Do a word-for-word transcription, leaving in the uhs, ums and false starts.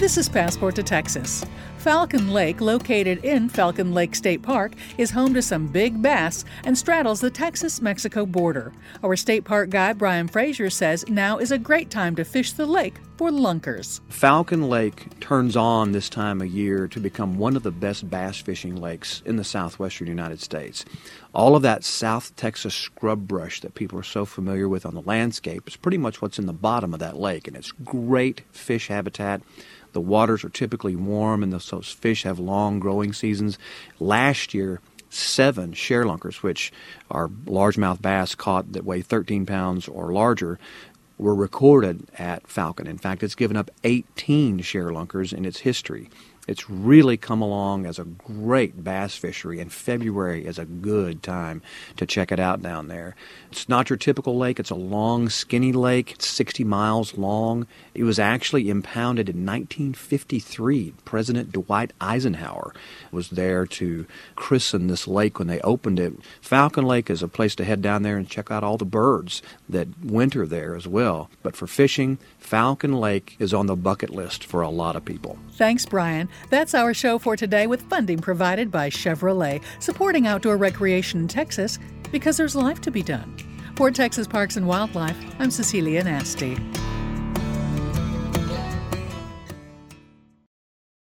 This is Passport to Texas. Falcon Lake, located in Falcon Lake State Park, is home to some big bass and straddles the Texas-Mexico border. Our state park guide, Brian Frazier, says now is a great time to fish the lake for lunkers. Falcon Lake turns on this time of year to become one of the best bass fishing lakes in the southwestern United States. All of that South Texas scrub brush that people are so familiar with on the landscape is pretty much what's in the bottom of that lake, and it's great fish habitat. The waters are typically warm, and those fish have long growing seasons. Last year, seven sharelunkers, which are largemouth bass caught that weigh thirteen pounds or larger, were recorded at Falcon. In fact, it's given up eighteen sharelunkers in its history. It's really come along as a great bass fishery, and February is a good time to check it out down there. It's not your typical lake. It's a long, skinny lake. It's sixty miles long. It was actually impounded in nineteen fifty-three. President Dwight Eisenhower was there to christen this lake when they opened it. Falcon Lake is a place to head down there and check out all the birds that winter there as well. But for fishing, Falcon Lake is on the bucket list for a lot of people. Thanks, Brian. That's our show for today, with funding provided by Chevrolet, supporting outdoor recreation in Texas because there's life to be done. For Texas Parks and Wildlife, I'm Cecilia Nasty.